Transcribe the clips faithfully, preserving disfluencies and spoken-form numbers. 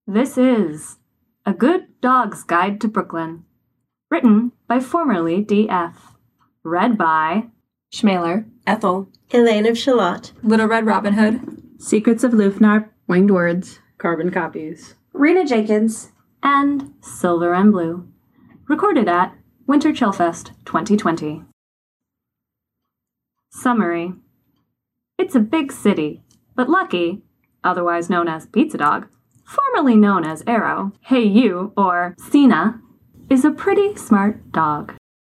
This is A Good Dog's Guide to Brooklyn, written by formerly D F, read by Schmaler, Ethel, Elaine of Shalott, Little Red Robin Hood, Secrets of Lufnar, Winged Words, Carbon Copies, Rena Jenkins, and Silver and Blue, recorded at Winter Chillfest twenty twenty. Summary. It's a big city, but Lucky, otherwise known as Pizza Dog, formerly known as Arrow, Hey You, or Cena, is a pretty smart dog.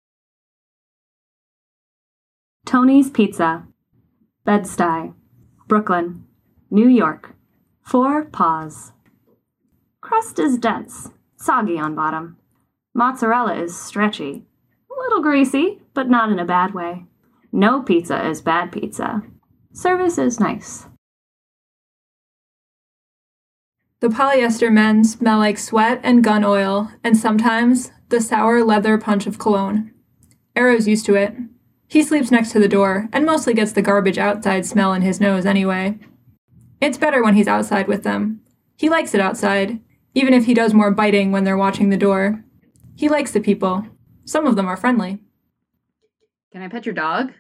Tony's Pizza, Bed-Stuy, Brooklyn, New York. Four paws. Crust is dense, soggy on bottom. Mozzarella is stretchy, a little greasy, but not in a bad way. No pizza is bad pizza. Service is nice. The polyester men smell like sweat and gun oil, and sometimes the sour leather punch of cologne. Arrow's used to it. He sleeps next to the door, and mostly gets the garbage outside smell in his nose anyway. It's better when he's outside with them. He likes it outside, even if he does more biting when they're watching the door. He likes the people. Some of them are friendly. Can I pet your dog?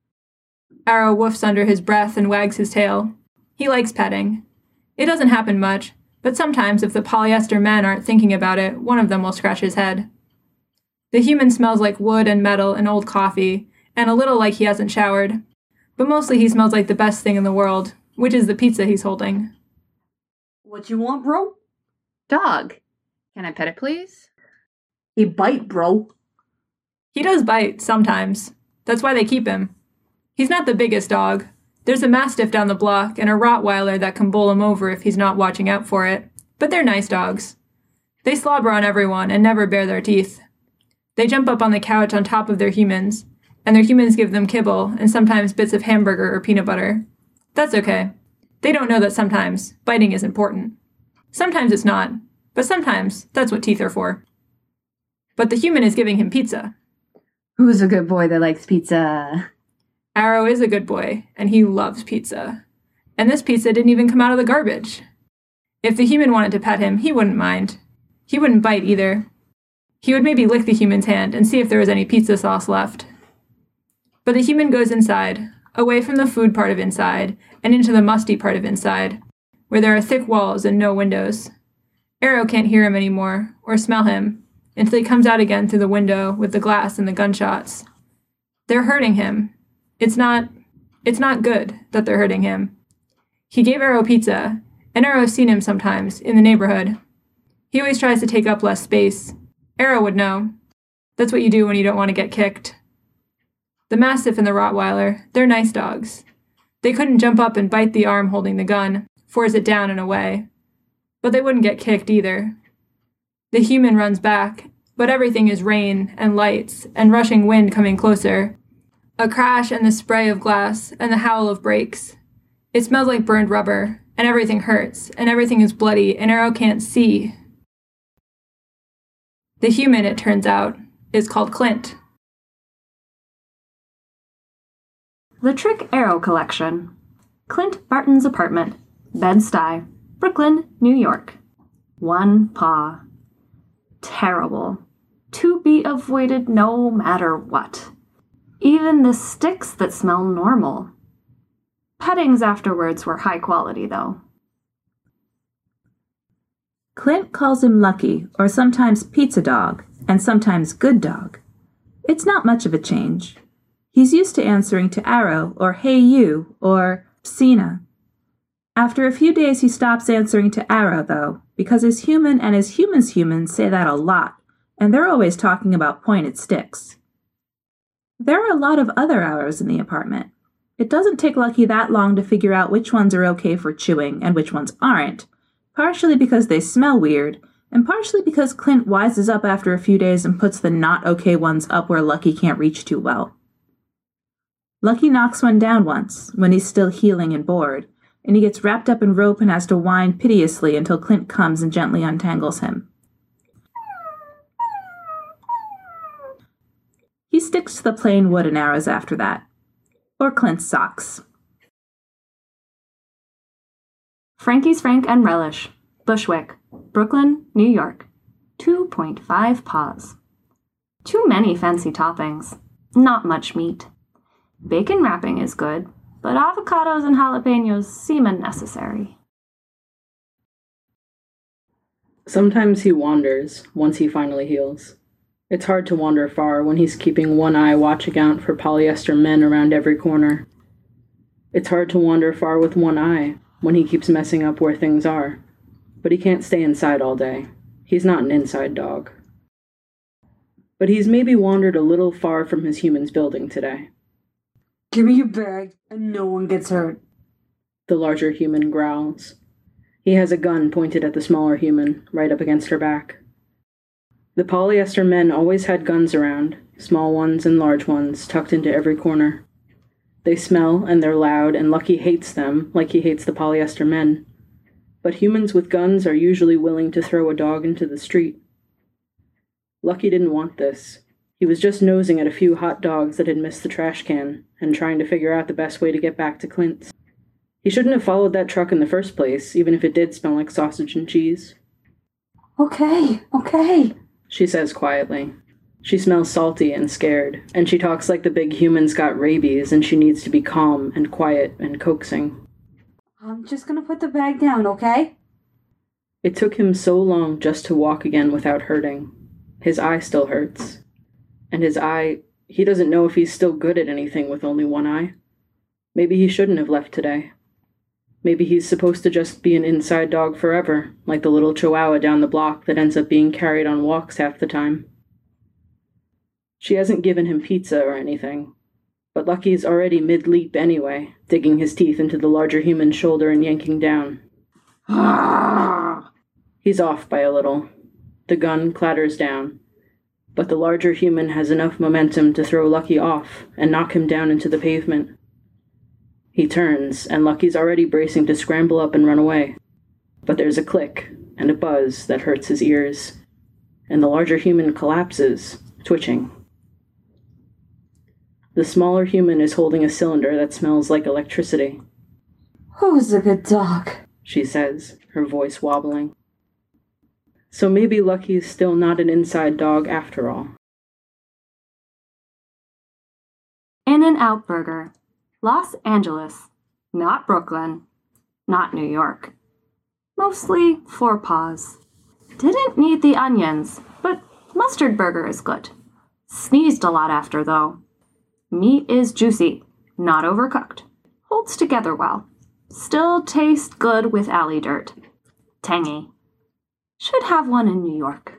Arrow woofs under his breath and wags his tail. He likes petting. It doesn't happen much, but sometimes if the polyester men aren't thinking about it, one of them will scratch his head. The human smells like wood and metal and old coffee, and a little like he hasn't showered. But mostly he smells like the best thing in the world, which is the pizza he's holding. What you want, bro? Dog. Can I pet it, please? He bite, bro. He does bite, sometimes. That's why they keep him. He's not the biggest dog. There's a Mastiff down the block and a Rottweiler that can bowl him over if he's not watching out for it. But they're nice dogs. They slobber on everyone and never bare their teeth. They jump up on the couch on top of their humans, and their humans give them kibble and sometimes bits of hamburger or peanut butter. That's okay. They don't know that sometimes biting is important. Sometimes it's not, but sometimes that's what teeth are for. But the human is giving him pizza. Who's a good boy that likes pizza? Arrow is a good boy, and he loves pizza. And this pizza didn't even come out of the garbage. If the human wanted to pet him, he wouldn't mind. He wouldn't bite either. He would maybe lick the human's hand and see if there was any pizza sauce left. But the human goes inside, away from the food part of inside, and into the musty part of inside, where there are thick walls and no windows. Arrow can't hear him anymore, or smell him, until he comes out again through the window with the glass and the gunshots. They're hurting him. It's not, it's not good that they're hurting him. He gave Arrow pizza, and Arrow's seen him sometimes, in the neighborhood. He always tries to take up less space. Arrow would know. That's what you do when you don't want to get kicked. The Mastiff and the Rottweiler, they're nice dogs. They couldn't jump up and bite the arm holding the gun, force it down and away. But they wouldn't get kicked either. The human runs back, but everything is rain and lights and rushing wind coming closer. A crash and the spray of glass and the howl of brakes. It smells like burned rubber, and everything hurts, and everything is bloody, and Arrow can't see. The human, it turns out, is called Clint. The Trick Arrow Collection. Clint Barton's apartment, Bed-Stuy, Brooklyn, New York. One paw. Terrible. To be avoided no matter what. Even the sticks that smell normal. Pettings afterwards were high quality, though. Clint calls him Lucky, or sometimes Pizza Dog, and sometimes Good Dog. It's not much of a change. He's used to answering to Arrow, or Hey You, or Cena. After a few days he stops answering to Arrow, though, because his human and his human's human say that a lot, and they're always talking about pointed sticks. There are a lot of other arrows in the apartment. It doesn't take Lucky that long to figure out which ones are okay for chewing and which ones aren't, partially because they smell weird, and partially because Clint wises up after a few days and puts the not okay ones up where Lucky can't reach too well. Lucky knocks one down once, when he's still healing and bored, and he gets wrapped up in rope and has to whine piteously until Clint comes and gently untangles him. He sticks to the plain wood and arrows after that. Or Clint's socks. Frankie's Frank and Relish, Bushwick, Brooklyn, New York. two point five paws. Too many fancy toppings. Not much meat. Bacon wrapping is good, but avocados and jalapenos seem unnecessary. Sometimes he wanders once he finally heals. It's hard to wander far when he's keeping one eye watching out for polyester men around every corner. It's hard to wander far with one eye when he keeps messing up where things are. But he can't stay inside all day. He's not an inside dog. But he's maybe wandered a little far from his human's building today. Give me your bag and no one gets hurt. The larger human growls. He has a gun pointed at the smaller human, right up against her back. The polyester men always had guns around, small ones and large ones, tucked into every corner. They smell and they're loud, and Lucky hates them like he hates the polyester men. But humans with guns are usually willing to throw a dog into the street. Lucky didn't want this. He was just nosing at a few hot dogs that had missed the trash can, and trying to figure out the best way to get back to Clint's. He shouldn't have followed that truck in the first place, even if it did smell like sausage and cheese. Okay, okay. She says quietly. She smells salty and scared, and she talks like the big human's got rabies and she needs to be calm and quiet and coaxing. I'm just gonna put the bag down, okay? It took him so long just to walk again without hurting. His eye still hurts. And his eye, he doesn't know if he's still good at anything with only one eye. Maybe he shouldn't have left today. Maybe he's supposed to just be an inside dog forever, like the little chihuahua down the block that ends up being carried on walks half the time. She hasn't given him pizza or anything, but Lucky's already mid-leap anyway, digging his teeth into the larger human's shoulder and yanking down. He's off by a little. The gun clatters down, but the larger human has enough momentum to throw Lucky off and knock him down into the pavement. He turns, and Lucky's already bracing to scramble up and run away. But there's a click and a buzz that hurts his ears, and the larger human collapses, twitching. The smaller human is holding a cylinder that smells like electricity. Who's a good dog? She says, her voice wobbling. So maybe Lucky's still not an inside dog after all. In-N-Out Burger. Los Angeles. Not Brooklyn. Not New York. Mostly four paws. Didn't need the onions, but mustard burger is good. Sneezed a lot after, though. Meat is juicy, not overcooked. Holds together well. Still tastes good with alley dirt. Tangy. Should have one in New York.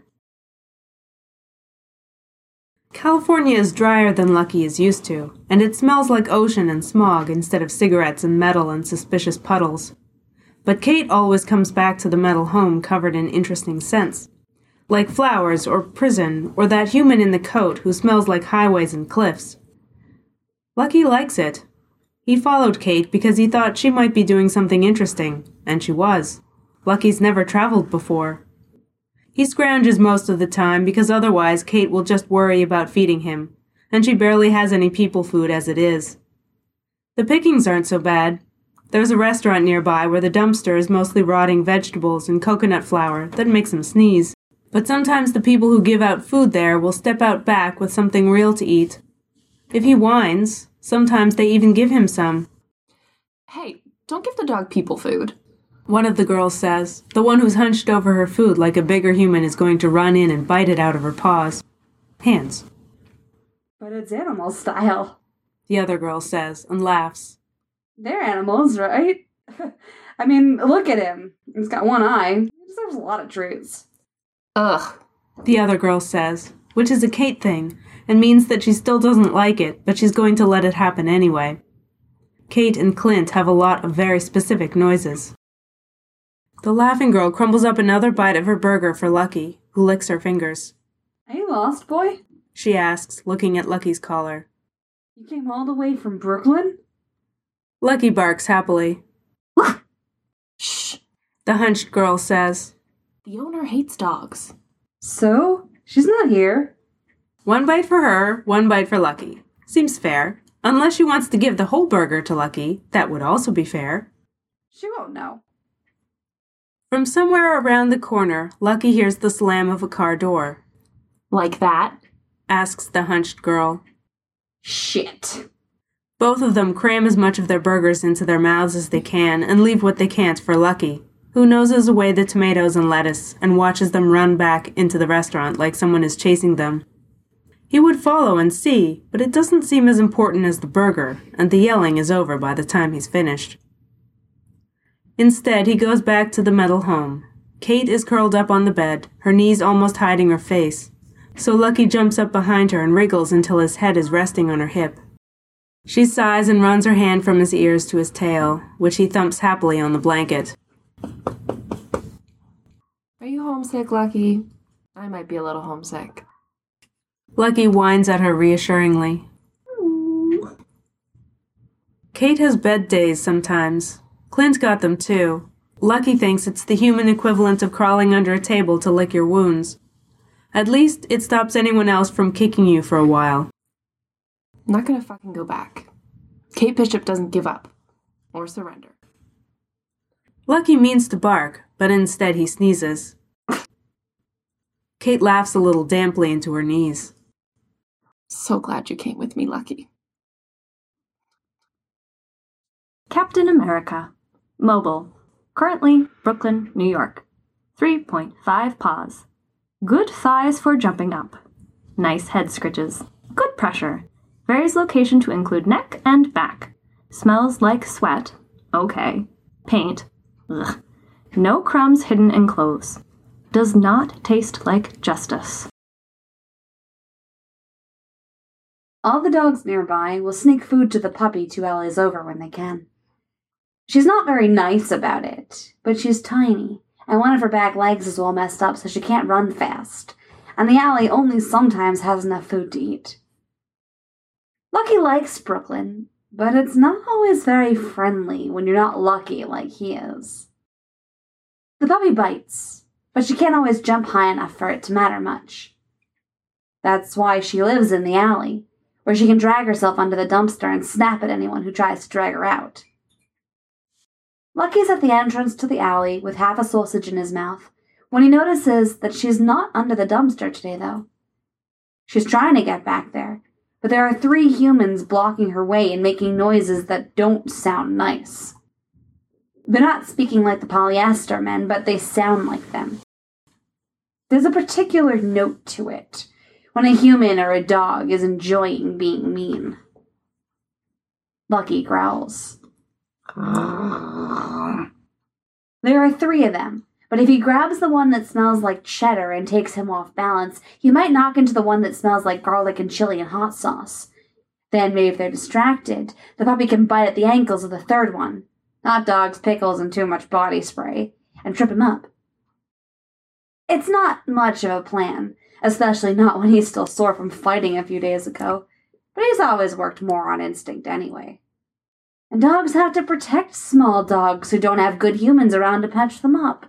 California is drier than Lucky is used to, and it smells like ocean and smog instead of cigarettes and metal and suspicious puddles. But Kate always comes back to the metal home covered in interesting scents, like flowers or prison or that human in the coat who smells like highways and cliffs. Lucky likes it. He followed Kate because he thought she might be doing something interesting, and she was. Lucky's never traveled before. He scrounges most of the time because otherwise Kate will just worry about feeding him, and she barely has any people food as it is. The pickings aren't so bad. There's a restaurant nearby where the dumpster is mostly rotting vegetables and coconut flour that makes him sneeze. But sometimes the people who give out food there will step out back with something real to eat. If he whines, sometimes they even give him some. Hey, don't give the dog people food. One of the girls says, the one who's hunched over her food like a bigger human is going to run in and bite it out of her paws. Hands. But it's animal style. The other girl says, and laughs. They're animals, right? I mean, look at him. He's got one eye. He deserves a lot of treats. Ugh. The other girl says, which is a Kate thing, and means that she still doesn't like it, but she's going to let it happen anyway. Kate and Clint have a lot of very specific noises. The laughing girl crumbles up another bite of her burger for Lucky, who licks her fingers. Are you lost, boy? She asks, looking at Lucky's collar. You came all the way from Brooklyn? Lucky barks happily. Shh. The hunched girl says, The owner hates dogs. So? She's not here. One bite for her, one bite for Lucky. Seems fair. Unless she wants to give the whole burger to Lucky, that would also be fair. She won't know. From somewhere around the corner, Lucky hears the slam of a car door. Like that? Asks the hunched girl. Shit. Both of them cram as much of their burgers into their mouths as they can and leave what they can't for Lucky, who noses away the tomatoes and lettuce and watches them run back into the restaurant like someone is chasing them. He would follow and see, but it doesn't seem as important as the burger, and the yelling is over by the time he's finished. Instead, he goes back to the metal home. Kate is curled up on the bed, her knees almost hiding her face, so Lucky jumps up behind her and wriggles until his head is resting on her hip. She sighs and runs her hand from his ears to his tail, which he thumps happily on the blanket. Are you homesick, Lucky? I might be a little homesick. Lucky whines at her reassuringly. Kate has bed days sometimes. Clint got them too. Lucky thinks it's the human equivalent of crawling under a table to lick your wounds. At least it stops anyone else from kicking you for a while. I'm not gonna fucking go back. Kate Bishop doesn't give up. Or surrender. Lucky means to bark, but instead he sneezes. Kate laughs a little damply into her knees. So glad you came with me, Lucky. Captain America. Mobile. Currently, Brooklyn, New York. three point five paws. Good thighs for jumping up. Nice head scritches. Good pressure. Varies location to include neck and back. Smells like sweat. Okay. Paint. Ugh. No crumbs hidden in clothes. Does not taste like justice. All the dogs nearby will sneak food to the puppy two alleys over when they can. She's not very nice about it, but she's tiny, and one of her back legs is all messed up so she can't run fast, and the alley only sometimes has enough food to eat. Lucky likes Brooklyn, but it's not always very friendly when you're not lucky like he is. The puppy bites, but she can't always jump high enough for it to matter much. That's why she lives in the alley, where she can drag herself under the dumpster and snap at anyone who tries to drag her out. Lucky's at the entrance to the alley with half a sausage in his mouth when he notices that she's not under the dumpster today, though. She's trying to get back there, but there are three humans blocking her way and making noises that don't sound nice. They're not speaking like the polyester men, but they sound like them. There's a particular note to it when a human or a dog is enjoying being mean. Lucky growls. There are three of them, but if he grabs the one that smells like cheddar and takes him off balance, he might knock into the one that smells like garlic and chili and hot sauce. Then, maybe if they're distracted, the puppy can bite at the ankles of the third one, hot dogs, pickles, and too much body spray, and trip him up. It's not much of a plan, especially not when he's still sore from fighting a few days ago, but he's always worked more on instinct anyway. And dogs have to protect small dogs who don't have good humans around to patch them up.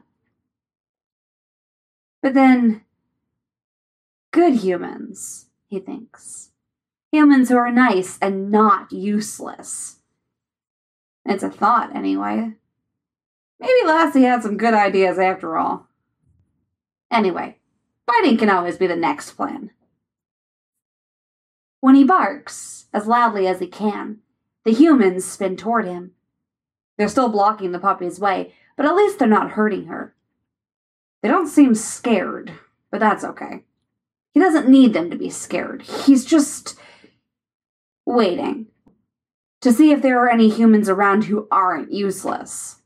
But then, good humans, he thinks. Humans who are nice and not useless. It's a thought, anyway. Maybe Lassie had some good ideas after all. Anyway, biting can always be the next plan. When he barks, as loudly as he can, the humans spin toward him. They're still blocking the puppy's way, but at least they're not hurting her. They don't seem scared, but that's okay. He doesn't need them to be scared. He's just waiting to see if there are any humans around who aren't useless.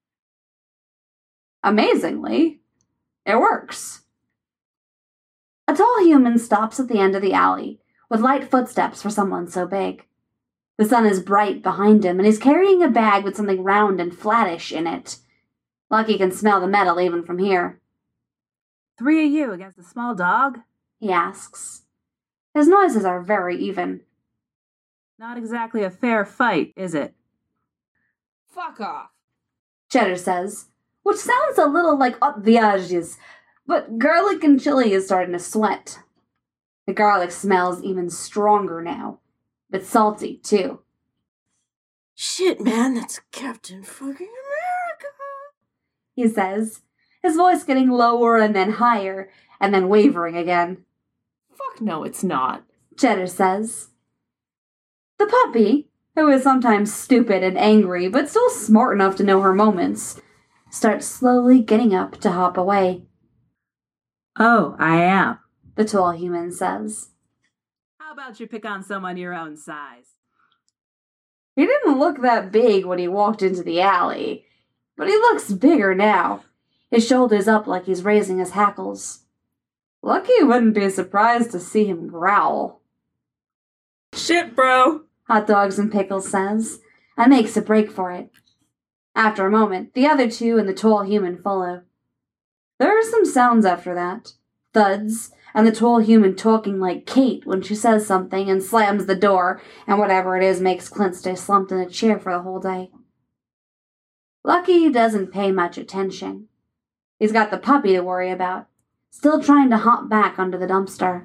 Amazingly, it works. A tall human stops at the end of the alley, with light footsteps for someone so big. The sun is bright behind him, and he's carrying a bag with something round and flattish in it. Lucky can smell the metal even from here. Three of you against a small dog? He asks. His noises are very even. Not exactly a fair fight, is it? Fuck off. Cheddar says, which sounds a little like obvious, but garlic and chili is starting to sweat. The garlic smells even stronger now. But salty, too. Shit, man, that's Captain fucking America, he says, his voice getting lower and then higher, and then wavering again. Fuck no, it's not. Cheddar says. The puppy, who is sometimes stupid and angry, but still smart enough to know her moments, starts slowly getting up to hop away. Oh, I am. The tall human says. How about you pick on someone your own size? He didn't look that big when he walked into the alley, but he looks bigger now, his shoulders up like he's raising his hackles. Lucky wouldn't be surprised to see him growl. Shit, bro. Hot Dogs and Pickles says, and makes a break for it. After a moment, the other two and the tall human follow. There are some sounds after that. Thuds, and the tall human talking like Kate when she says something and slams the door, and whatever it is makes Clint stay slumped in a chair for the whole day. Lucky doesn't pay much attention. He's got the puppy to worry about, still trying to hop back under the dumpster.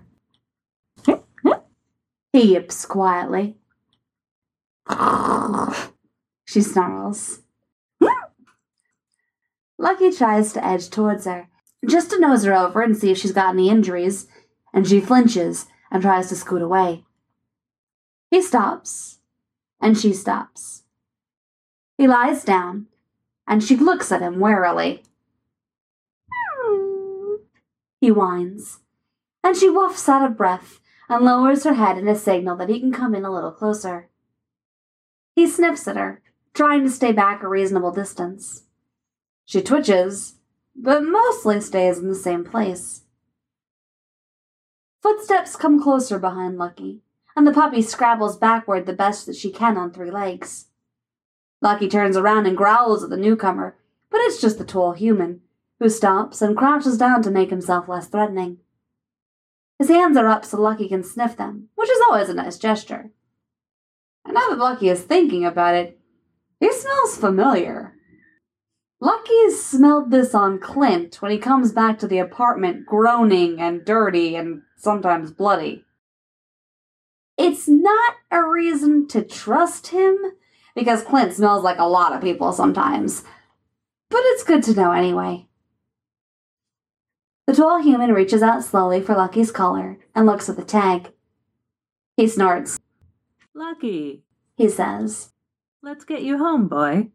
He yips quietly. She snarls. Lucky tries to edge towards her, just to nose her over and see if she's got any injuries, and she flinches and tries to scoot away. He stops, and she stops. He lies down, and she looks at him warily. He whines, and she woofs out of breath and lowers her head in a signal that he can come in a little closer. He sniffs at her, trying to stay back a reasonable distance. She twitches, but mostly stays in the same place. Footsteps come closer behind Lucky, and the puppy scrabbles backward the best that she can on three legs. Lucky turns around and growls at the newcomer, but it's just the tall human, who stops and crouches down to make himself less threatening. His hands are up so Lucky can sniff them, which is always a nice gesture. And now that Lucky is thinking about it, he smells familiar. Lucky's smelled this on Clint when he comes back to the apartment groaning and dirty and sometimes bloody. It's not a reason to trust him, because Clint smells like a lot of people sometimes, but it's good to know anyway. The tall human reaches out slowly for Lucky's collar and looks at the tag. He snorts. Lucky, He says. Let's get you home, boy.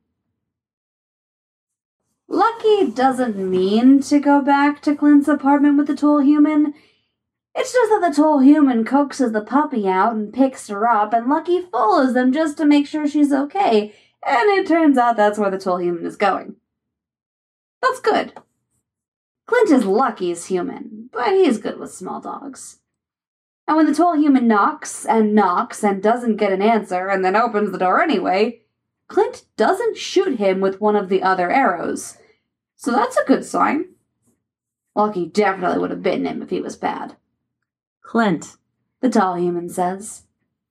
Lucky doesn't mean to go back to Clint's apartment with the tall human. It's just that the tall human coaxes the puppy out and picks her up, and Lucky follows them just to make sure she's okay, and it turns out that's where the tall human is going. That's good. Clint is Lucky's human, but he's good with small dogs. And when the tall human knocks and knocks and doesn't get an answer and then opens the door anyway, Clint doesn't shoot him with one of the other arrows. So that's a good sign. Lucky definitely would have bitten him if he was bad. Clint, The tall human says.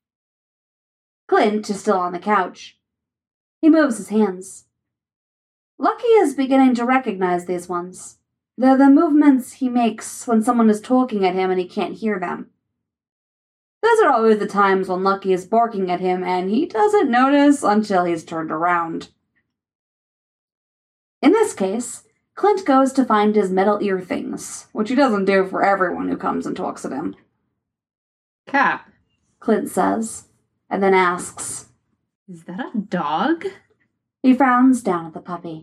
Clint is still on the couch. He moves his hands. Lucky is beginning to recognize these ones. They're the movements he makes when someone is talking at him and he can't hear them. Those are always the times when Lucky is barking at him and he doesn't notice until he's turned around. In this case, Clint goes to find his metal ear things, which he doesn't do for everyone who comes and talks at him. Cap, Clint says, and then asks. is that a dog? He frowns down at the puppy.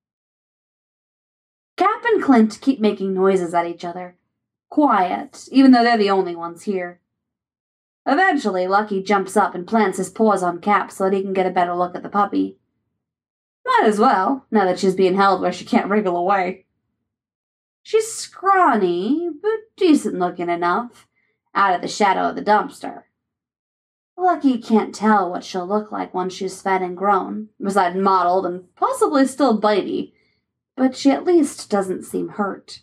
Cap and Clint keep making noises at each other. Quiet, even though they're the only ones here. Eventually, Lucky jumps up and plants his paws on Cap so that he can get a better look at the puppy. Might as well, now that she's being held where she can't wriggle away. She's scrawny, but decent-looking enough, out of the shadow of the dumpster. Lucky can't tell what she'll look like once she's fed and grown, besides mottled and possibly still bitey, but she at least doesn't seem hurt.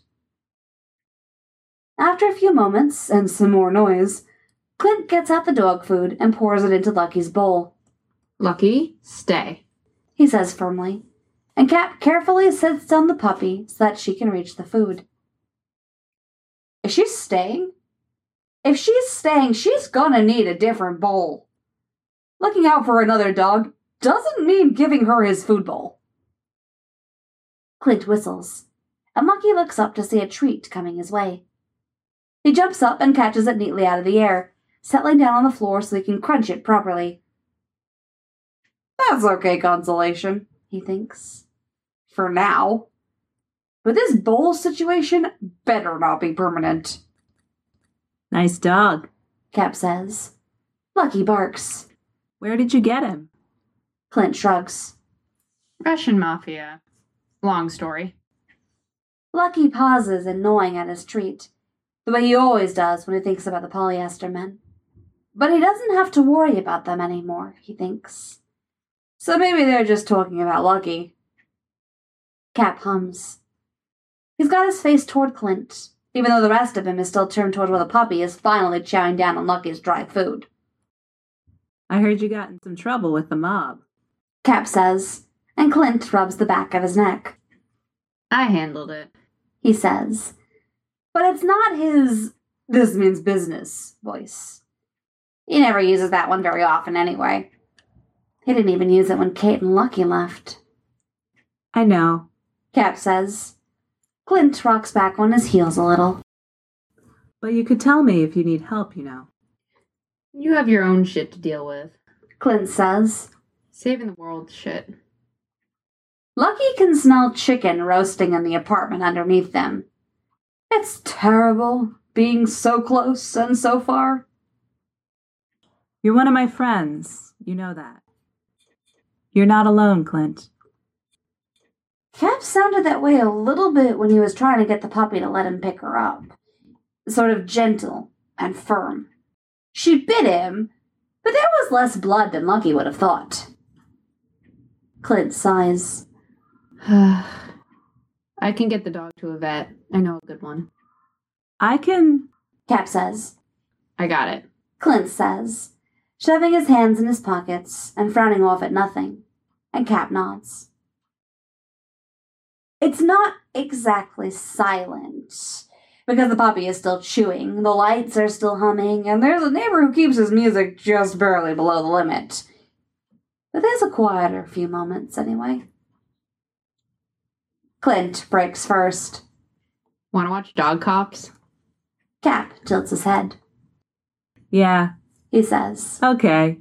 After a few moments, and some more noise, Clint gets out the dog food and pours it into Lucky's bowl. Lucky, stay. He says firmly, and Cap carefully sits down the puppy so that she can reach the food. Is she staying? If she's staying, she's gonna need a different bowl. Looking out for another dog doesn't mean giving her his food bowl. Clint whistles, and Lucky looks up to see a treat coming his way. He jumps up and catches it neatly out of the air, settling down on the floor so he can crunch it properly. That's okay consolation, he thinks. For now. But this bowl situation better not be permanent. Nice dog. Cap says. Lucky barks. Where did you get him? Clint shrugs. Russian mafia. Long story. Lucky pauses in gnawing at his treat, the way he always does when he thinks about the polyester men. But he doesn't have to worry about them anymore, he thinks. So maybe they're just talking about Lucky. Cap hums. He's got his face toward Clint, even though the rest of him is still turned toward where the puppy is finally chowing down on Lucky's dry food. I heard you got in some trouble with the mob. Cap says, and Clint rubs the back of his neck. I handled it. He says, but it's not his "this means business" voice. He never uses that one very often anyway. He didn't even use it when Kate and Lucky left. I know. Cap says. Clint rocks back on his heels a little. But you could tell me if you need help, you know. You have your own shit to deal with. Clint says. Saving the world shit. Lucky can smell chicken roasting in the apartment underneath them. It's terrible, being so close and so far. You're one of my friends. You know that. You're not alone, Clint. Cap sounded that way a little bit when he was trying to get the puppy to let him pick her up. Sort of gentle and firm. She bit him, but there was less blood than Lucky would have thought. Clint sighs. I can get the dog to a vet. I know a good one. I can... Cap says. I got it. Clint says, shoving his hands in his pockets and frowning off at nothing, and Cap nods. It's not exactly silent, because the puppy is still chewing, the lights are still humming, and there's a neighbor who keeps his music just barely below the limit. But there's a quieter few moments, anyway. Clint breaks first. Want to watch Dog Cops? Cap tilts his head. Yeah. He says. Okay.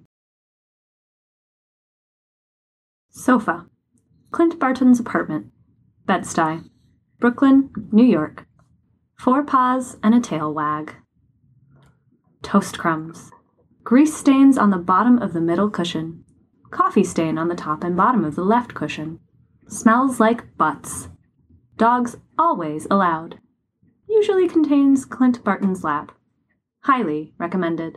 Sofa. Clint Barton's apartment. Bed-Stuy. Brooklyn, New York. Four paws and a tail wag. Toast crumbs. Grease stains on the bottom of the middle cushion. Coffee stain on the top and bottom of the left cushion. Smells like butts. Dogs always allowed. Usually contains Clint Barton's lap. Highly recommended.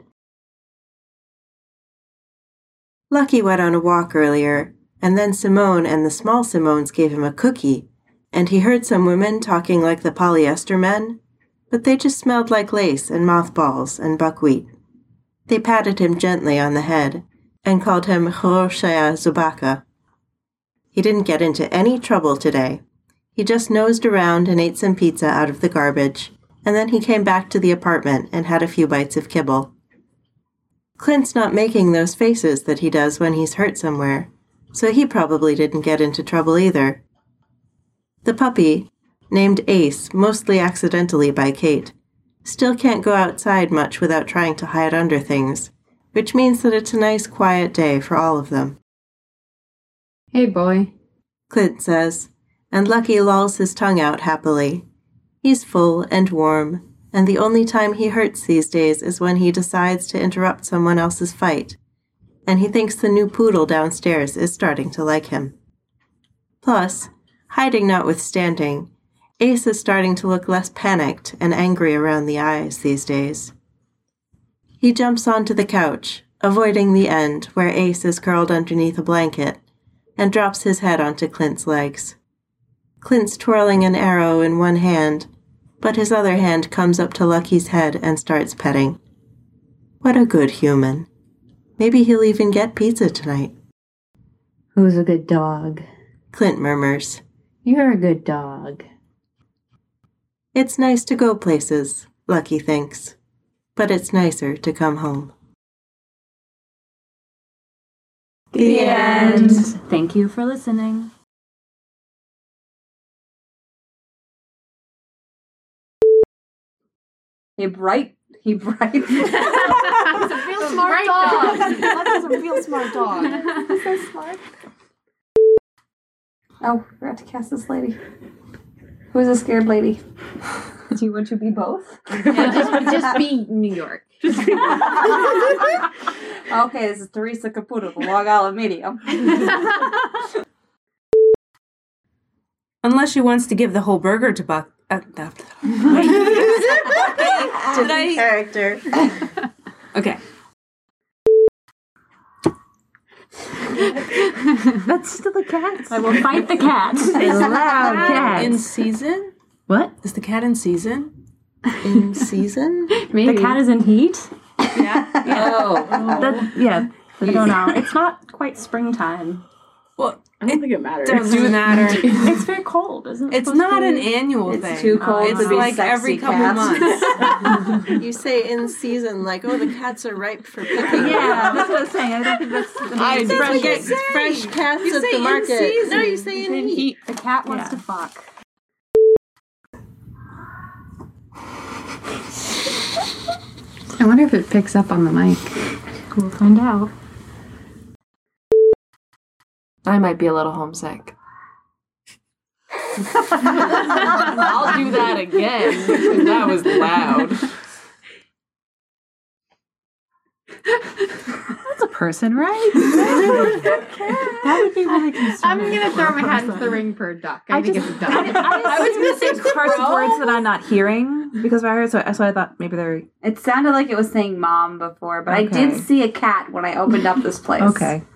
Lucky went on a walk earlier, and then Simone and the small Simones gave him a cookie, and he heard some women talking like the polyester men, but they just smelled like lace and mothballs and buckwheat. They patted him gently on the head and called him Choroshaya Zubaka. He didn't get into any trouble today. He just nosed around and ate some pizza out of the garbage, and then he came back to the apartment and had a few bites of kibble. Clint's not making those faces that he does when he's hurt somewhere, so he probably didn't get into trouble either. The puppy, named Ace mostly accidentally by Kate, still can't go outside much without trying to hide under things, which means that it's a nice quiet day for all of them. Hey, boy. Clint says, and Lucky lolls his tongue out happily. He's full and warm, and the only time he hurts these days is when he decides to interrupt someone else's fight, and he thinks the new poodle downstairs is starting to like him. Plus, hiding notwithstanding, Ace is starting to look less panicked and angry around the eyes these days. He jumps onto the couch, avoiding the end where Ace is curled underneath a blanket, and drops his head onto Clint's legs. Clint's twirling an arrow in one hand, but his other hand comes up to Lucky's head and starts petting. What a good human. Maybe he'll even get pizza tonight. Who's a good dog? Clint murmurs. You're a good dog. It's nice to go places, Lucky thinks, but it's nicer to come home. The end. Thank you for listening. Hey, bright. He bright. He's a real smart dog. Lucky's a real smart dog. He's so smart. Oh, forgot to cast this lady. Who's a scared lady? Do you want to be both? Yeah, just, just be New York. Okay, this is Teresa Caputo, the Long Island medium. Unless she wants to give the whole burger to Buck. Uh, no. Did I character? Okay. That's still a cat. I will fight the cat. A loud cat. In season? What? Is the cat in season? In season? Maybe. The cat is in heat. Oh. That, yeah. I don't know. It's not quite springtime. Well, I don't think it matters. doesn't matter. It's very cold, isn't it? It's supposed not to an be? annual It's thing. too cold It's to be like sexy every couple cats. months. You say in season, like, oh, the cats are ripe for picking. Yeah, that's what I was saying. I don't think that's the I name. fresh, what you say. fresh cats You at say the in market. season. No, you say in heat. The cat wants Yeah. to fuck. I wonder if it picks up on the mic. We'll find out. I might be a little homesick. I'll do that again because that was loud. That's a person, right? That would be really concerning. I'm gonna for throw a my hat into person. the ring for a duck. I, I think just, it's a duck. I, I, was going to say parts of words that I'm not hearing because I heard, so, so I thought maybe they're It sounded like it was saying mom before, but I Okay. did see a cat when I opened up this place. okay.